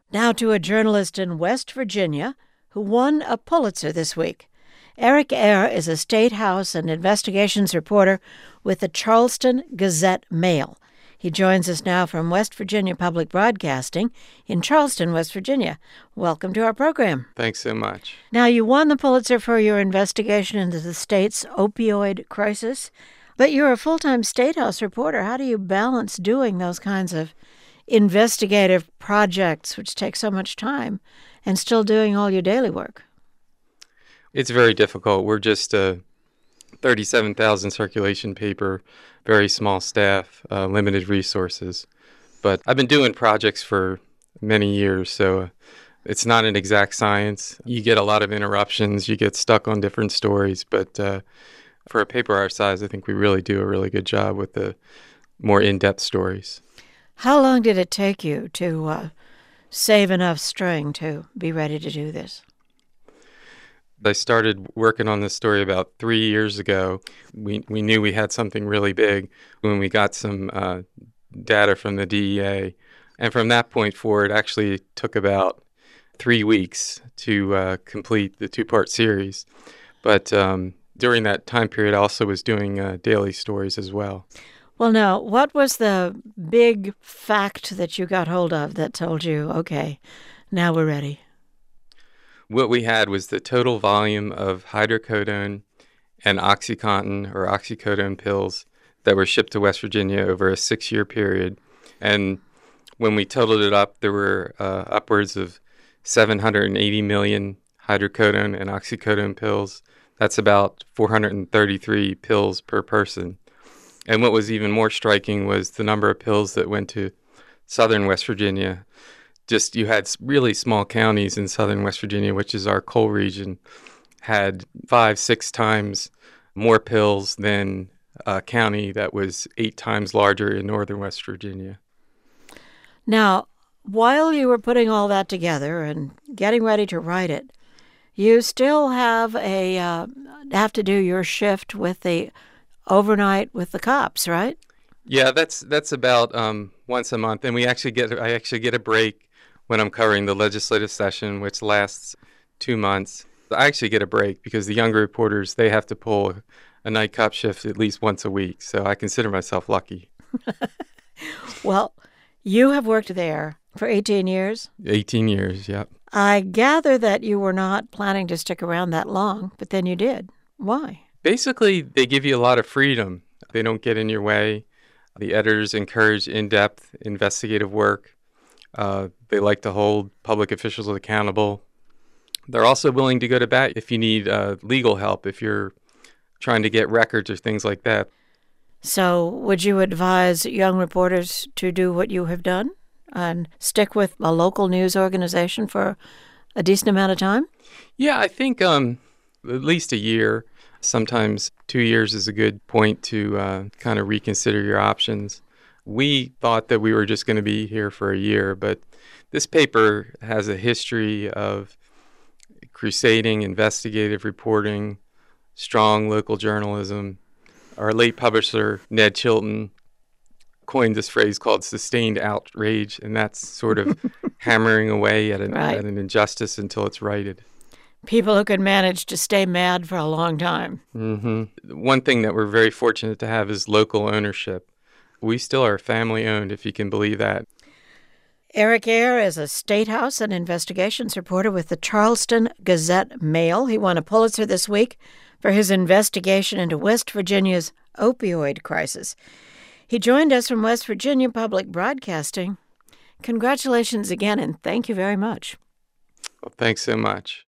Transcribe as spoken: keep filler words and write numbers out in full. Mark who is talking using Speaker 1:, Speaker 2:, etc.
Speaker 1: Now to a journalist in West Virginia who won a Pulitzer this week. Eric Ehre is a State House and investigations reporter with the Charleston Gazette-Mail. He joins us now from West Virginia Public Broadcasting in Charleston, West Virginia. Welcome to our program.
Speaker 2: Thanks so much.
Speaker 1: Now, you won the Pulitzer for your investigation into the state's opioid crisis, but you're a full-time State House reporter. How do you balance doing those kinds of investigative projects, which take so much time, and still doing all your daily work?
Speaker 2: It's very difficult. We're just a thirty-seven thousand circulation paper, very small staff, uh, limited resources. But I've been doing projects for many years, so uh, it's not an exact science. You get a lot of interruptions. You get stuck on different stories. But uh, for a paper our size, I think we really do a really good job with the more in-depth stories.
Speaker 1: How long did it take you to uh, save enough string to be ready to do this?
Speaker 2: I started working on this story about three years ago. We we knew we had something really big when we got some uh, data from the D E A. And from that point forward, actually it took about three weeks to uh, complete the two-part series. But um, during that time period, I also was doing uh, daily stories as well.
Speaker 1: Well, now, what was the big fact that you got hold of that told you, okay, now we're ready?
Speaker 2: What we had was the total volume of hydrocodone and OxyContin or oxycodone pills that were shipped to West Virginia over a six-year period. And when we totaled it up, there were uh, upwards of seven hundred eighty million hydrocodone and oxycodone pills. That's about four hundred thirty-three pills per person. And what was even more striking was the number of pills that went to southern West Virginia. Just you had really small counties in southern West Virginia, which is our coal region, had five, six times more pills than a county that was eight times larger in northern West Virginia.
Speaker 1: Now, while you were putting all that together and getting ready to write it, you still have a uh, have to do your shift with the overnight with the cops, right?
Speaker 2: Yeah, that's that's about um, once a month, and we actually get I actually get a break when I'm covering the legislative session, which lasts two months. I actually get a break because the younger reporters, they have to pull a night cop shift at least once a week. So I consider myself lucky.
Speaker 1: Well, you have worked there for eighteen years?
Speaker 2: eighteen years, yeah.
Speaker 1: I gather that you were not planning to stick around that long, but then you did. Why?
Speaker 2: Basically, they give you a lot of freedom. They don't get in your way. The editors encourage in-depth investigative work. Uh, they like to hold public officials accountable. They're also willing to go to bat if you need uh, legal help, if you're trying to get records or things like that.
Speaker 1: So would you advise young reporters to do what you have done and stick with a local news organization for a decent amount of time?
Speaker 2: Yeah, I think um, at least a year. Sometimes two years is a good point to uh, kind of reconsider your options. We thought that we were just going to be here for a year, but this paper has a history of crusading, investigative reporting, strong local journalism. Our late publisher, Ned Chilton, coined this phrase called sustained outrage, and that's sort of hammering away at an,
Speaker 1: right.
Speaker 2: at an injustice until it's righted.
Speaker 1: People who could manage to stay mad for a long time.
Speaker 2: Mm-hmm. One thing that we're very fortunate to have is local ownership. We still are family-owned, if you can believe that.
Speaker 1: Eric Ehre is a State House and investigations reporter with the Charleston Gazette-Mail. He won a Pulitzer this week for his investigation into West Virginia's opioid crisis. He joined us from West Virginia Public Broadcasting. Congratulations again, and thank you very much.
Speaker 2: Well, thanks so much.